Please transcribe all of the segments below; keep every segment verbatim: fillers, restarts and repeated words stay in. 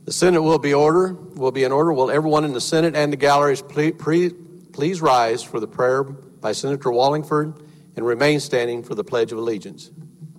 The Senate will be order, will be in order. Will everyone in the Senate and the galleries please, please rise for the prayer by Senator Wallingford and remain standing for the Pledge of Allegiance.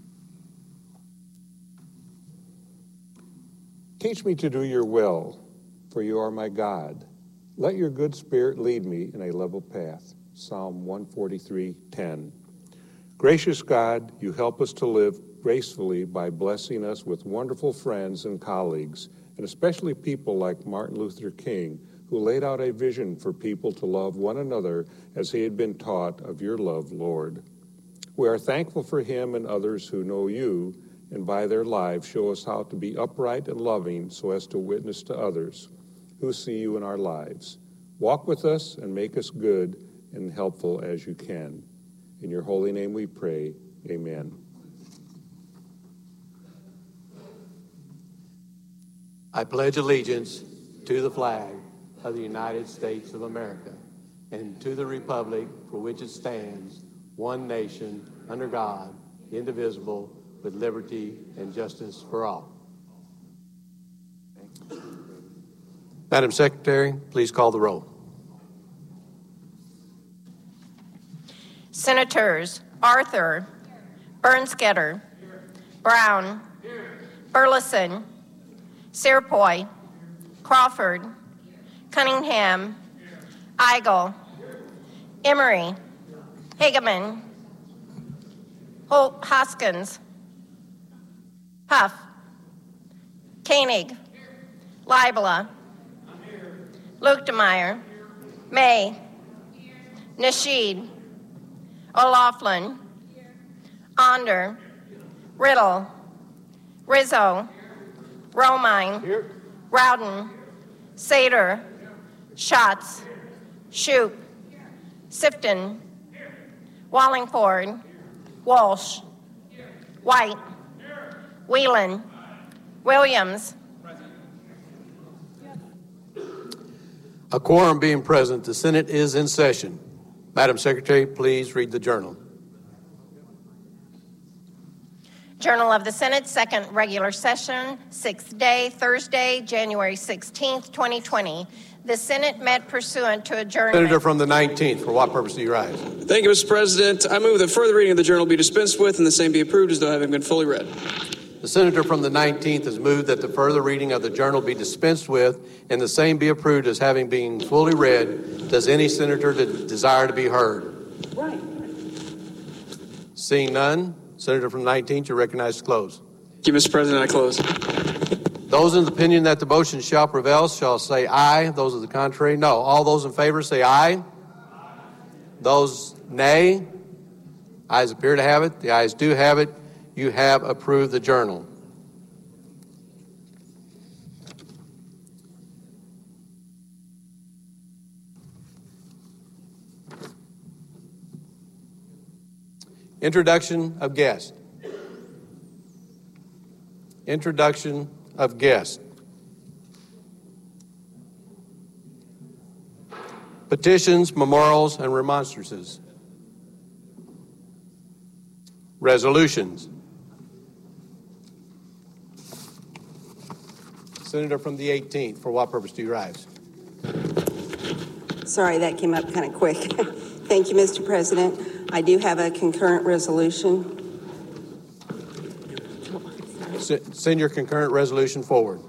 Teach me to do your will, for you are my God. Let your good spirit lead me in a level path. Psalm one forty-three ten. Gracious God, you help us to live gracefully by blessing us with wonderful friends and colleagues, and especially people like Martin Luther King, who laid out a vision for people to love one another as he had been taught of your love, Lord. We are thankful for him and others who know you, and by their lives show us how to be upright and loving so as to witness to others who see you in our lives. Walk with us and make us good and helpful as you can. In your holy name we pray, amen. I pledge allegiance to the flag of the United States of America and to the republic for which it stands, one nation, under God, indivisible, with liberty and justice for all. Madam Secretary, please call the roll. Senators Arthur, Bernsketter, Brown, Burleson, Searpoy, Crawford, Cunningham, Eigel, Emery, Hageman, Holt Hoskins, Huff, Koenig, Libela, Luchtenmeyer, May, Nasheed, O'Laughlin, Onder, Riddle, Rizzo, Romine, Here. Rowden, Sater, Schatz, Shoup, Sifton, Wallingford, Walsh, White, Whelan, Williams. A quorum being present, the Senate is in session. Madam Secretary, please read the journal. Journal of the Senate, second regular session, sixth day, Thursday, January sixteenth, twenty twenty. The Senate met pursuant to adjournment. Senator from the nineteenth, for what purpose do you rise? Thank you, Mister President. I move that further reading of the journal be dispensed with and the same be approved as though having been fully read. The senator from the nineteenth has moved that the further reading of the journal be dispensed with and the same be approved as having been fully read. Does any senator desire to be heard? Right. Seeing none, Senator from the nineteenth, you're recognized to close. Thank you, Mister President. I close. Those in the opinion that the motion shall prevail shall say aye. Those of the contrary, no. All those in favor say aye. Aye. Those nay. Ayes appear to have it. The ayes do have it. You have approved the journal. Introduction of guest. Introduction of guest. Petitions, memorials, and remonstrances. Resolutions. Senator from the eighteenth, for what purpose do you rise? Sorry, that came up kind of quick. Thank you, Mister President. I do have a concurrent resolution. S- send your concurrent resolution forward.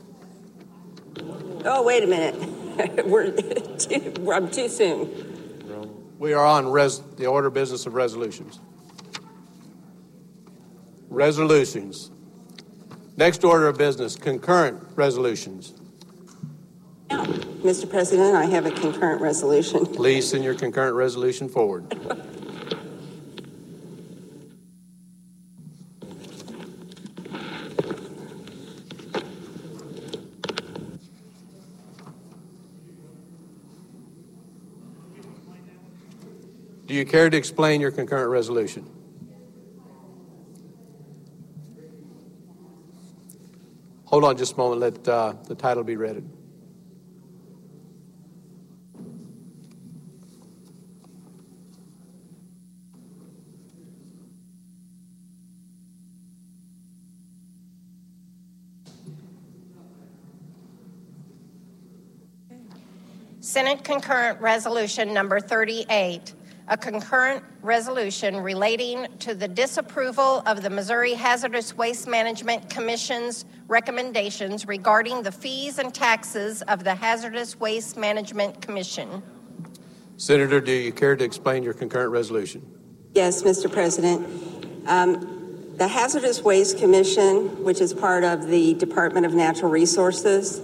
Oh, wait a minute. We're too, I'm too soon. We are on res- the order of business of resolutions. Resolutions. Next order of business, concurrent resolutions. Mister President, I have a concurrent resolution. Please send your concurrent resolution forward. Do you care to explain your concurrent resolution? Hold on just a moment. Let uh, the title be read. Senate Concurrent Resolution Number thirty-eight, a concurrent resolution relating to the disapproval of the Missouri Hazardous Waste Management Commission's recommendations regarding the fees and taxes of the Hazardous Waste Management Commission. Senator, do you care to explain your concurrent resolution? Yes, Mister President. Um, the Hazardous Waste Commission, which is part of the Department of Natural Resources,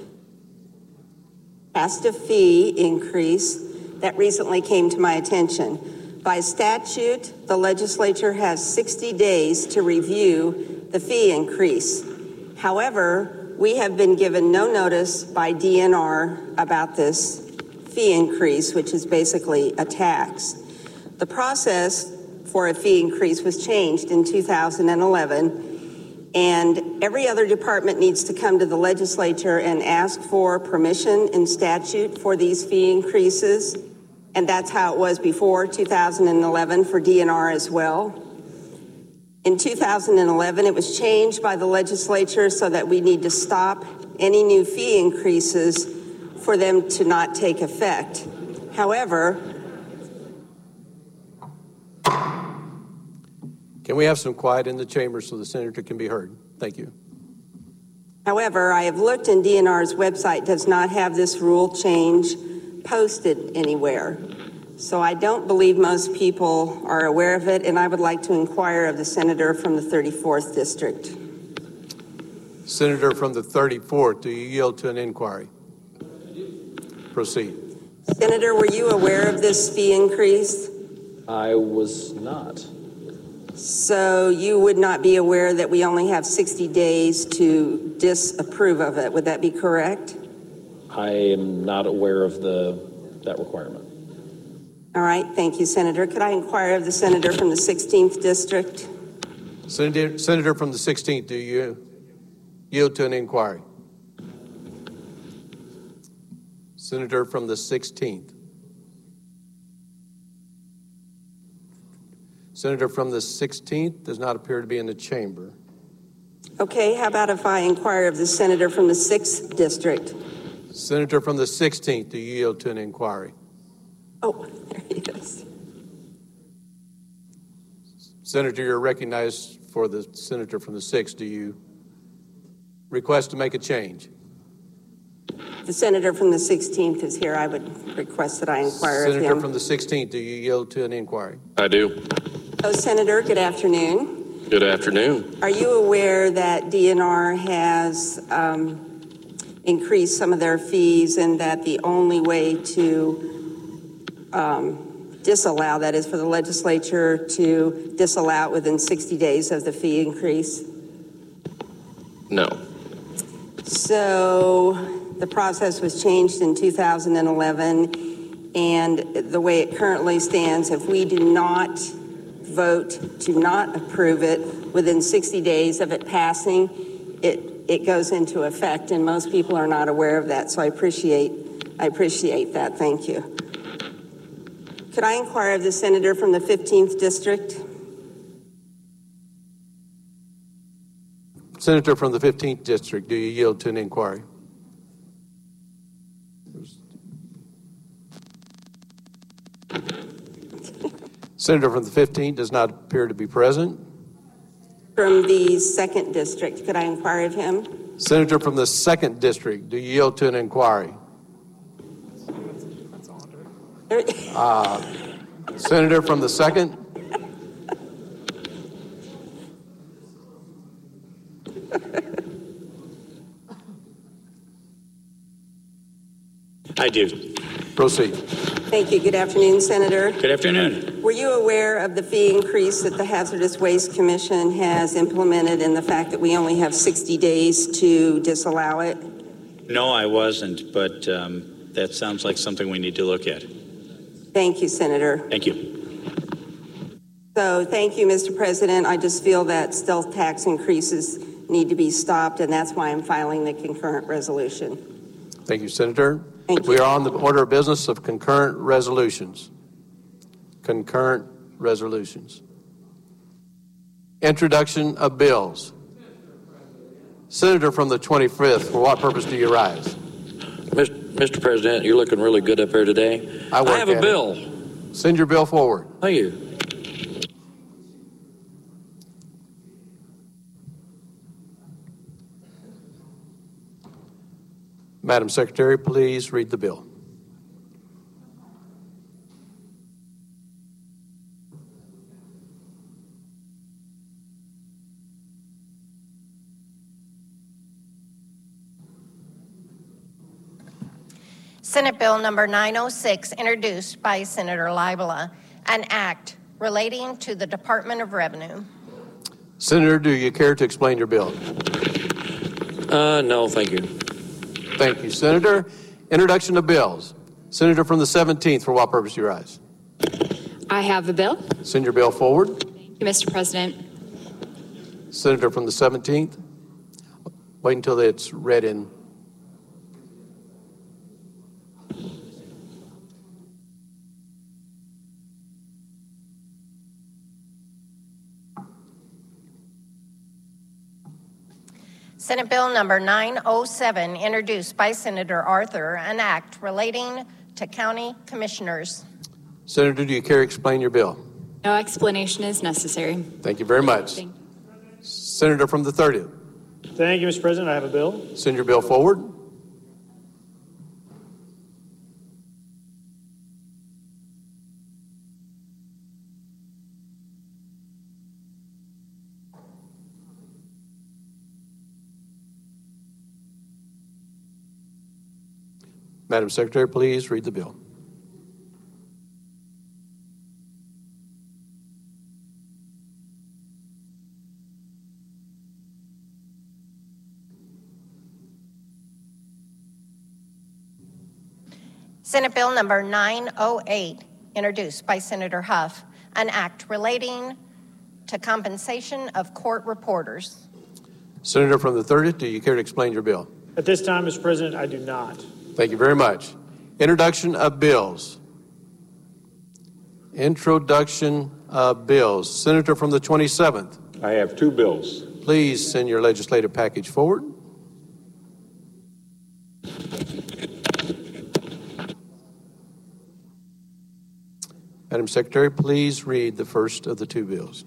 passed a fee increase that recently came to my attention. By statute, the legislature has sixty days to review the fee increase. However, we have been given no notice by D N R about this fee increase, which is basically a tax. The process for a fee increase was changed in two thousand eleven, and every other department needs to come to the legislature and ask for permission in statute for these fee increases, and that's how it was before two thousand eleven for D N R as well. In two thousand eleven, it was changed by the legislature so that we need to stop any new fee increases for them to not take effect. However, can we have some quiet in the chamber so the senator can be heard? Thank you. However, I have looked and D N R's website does not have this rule change posted anywhere. So I don't believe most people are aware of it, and I would like to inquire of the senator from the thirty-fourth district. Senator from the thirty-fourth, do you yield to an inquiry? Proceed. Senator, were you aware of this fee increase? I was not. So you would not be aware that we only have sixty days to disapprove of it. Would that be correct? I am not aware of the that requirement. All right. Thank you, Senator. Could I inquire of the senator from the sixteenth district? Senator, Senator from the sixteenth, do you yield to an inquiry? Senator from the sixteenth. Senator from the sixteenth does not appear to be in the chamber. Okay, how about if I inquire of the senator from the sixth district? Senator from the sixteenth, do you yield to an inquiry? Oh, there he is. Senator, you're recognized for the senator from the sixth. Do you request to make a change? The senator from the sixteenth is here. I would request that I inquire of him. Senator from the sixteenth, do you yield to an inquiry? I do. Oh, Senator, good afternoon. Good afternoon. Are you aware that D N R has um, increased some of their fees and that the only way to um, disallow that is for the legislature to disallow it within sixty days of the fee increase? No. So the process was changed in two thousand eleven, and the way it currently stands, if we do not vote to not approve it within sixty days of it passing, it it goes into effect, and most people are not aware of that. So I appreciate I appreciate that. Thank you. Could I inquire of the senator from the fifteenth district? Senator from the fifteenth district, do you yield to an inquiry? Senator from the fifteenth does not appear to be present. From the second district, could I inquire of him? Senator from the second district, do you yield to an inquiry? Uh, Senator from the second? I do. Proceed. Thank you. Good afternoon, Senator. Good afternoon. Were you aware of the fee increase that the Hazardous Waste Commission has implemented and the fact that we only have sixty days to disallow it? No, I wasn't, but um, that sounds like something we need to look at. Thank you, Senator. Thank you. So thank you, Mister President. I just feel that stealth tax increases need to be stopped, and that's why I'm filing the concurrent resolution. Thank you, Senator. Thank we you. are on the order of business of concurrent resolutions. Concurrent resolutions. Introduction of bills. Senator from the twenty-fifth, for what purpose do you rise? Mister President, you're looking really good up here today. I, I have a it. bill. Send your bill forward. Thank you. Madam Secretary, please read the bill. Senate Bill number nine oh six, introduced by Senator Libela, an act relating to the Department of Revenue. Senator, do you care to explain your bill? Uh, no, thank you. Thank you, Senator. Introduction of bills. Senator from the seventeenth, for what purpose do you rise? I have a bill. Send your bill forward. Thank you, Mister President. Senator from the seventeenth. Wait until it's read in. Senate Bill number nine oh seven, introduced by Senator Arthur, an act relating to county commissioners. Senator, do you care to explain your bill? No explanation is necessary. Thank you very much. Thank you. Senator from the thirtieth. Thank you, Mister President. I have a bill. Send your bill forward. Madam Secretary, please read the bill. Senate Bill number nine oh eight, introduced by Senator Huff, an act relating to compensation of court reporters. Senator from the thirtieth, do you care to explain your bill? At this time, Mister President, I do not. Thank you very much. Introduction of bills. Introduction of bills. Senator from the twenty-seventh. I have two bills. Please send your legislative package forward. Madam Secretary, please read the first of the two bills.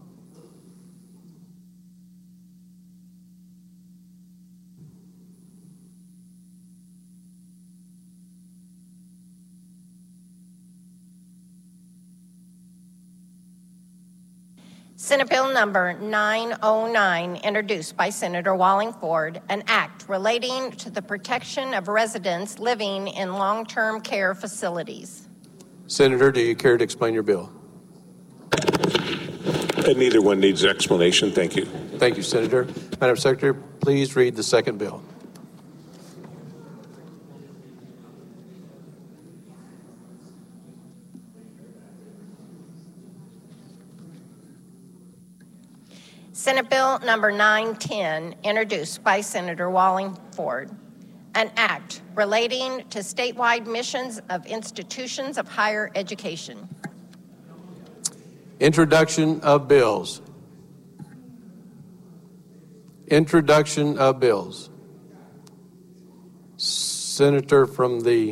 Senate Bill number nine oh nine, introduced by Senator Wallingford, an act relating to the protection of residents living in long-term care facilities. Senator, do you care to explain your bill? And neither one needs explanation. Thank you. Thank you, Senator. Madam Secretary, please read the second bill. Senate Bill number nine ten, introduced by Senator Wallingford, an act relating to statewide missions of institutions of higher education. Introduction of bills. Introduction of bills. Senator from the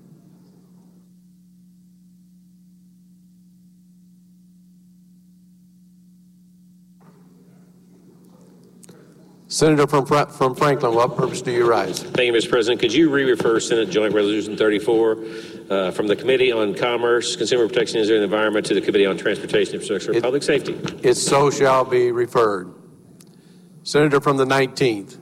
Senator from from Franklin, what purpose do you rise? Thank you, Mister President. Could you re-refer Senate Joint Resolution thirty-four uh, from the Committee on Commerce, Consumer Protection, and the Environment to the Committee on Transportation, Infrastructure, and it, Public Safety? It so shall be referred. Senator from the nineteenth.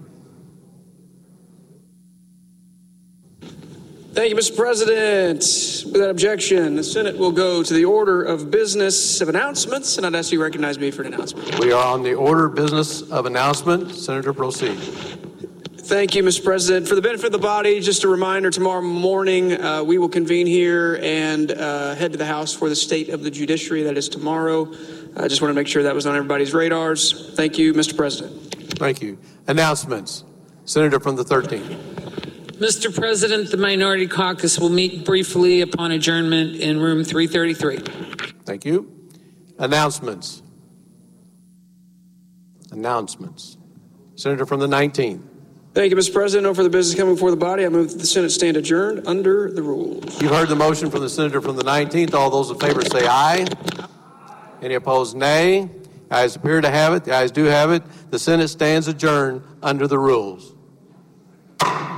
Thank you, Mister President. Without objection, the Senate will go to the order of business of announcements, and I'd ask you to recognize me for an announcement. We are on the order of business of announcement. Senator, proceed. Thank you, Mister President. For the benefit of the body, just a reminder, tomorrow morning uh, we will convene here and uh, head to the House for the State of the Judiciary. That is tomorrow. I just want to make sure that was on everybody's radars. Thank you, Mister President. Thank you. Announcements. Senator from the thirteenth. Mister President, the Minority Caucus will meet briefly upon adjournment in room three thirty-three. Thank you. Announcements. Announcements. Senator from the nineteenth. Thank you, Mister President. No further business coming before the body. I move that the Senate stand adjourned under the rules. You've heard the motion from the senator from the nineteenth. All those in favor say aye. Any opposed, nay. The ayes appear to have it. The ayes do have it. The Senate stands adjourned under the rules.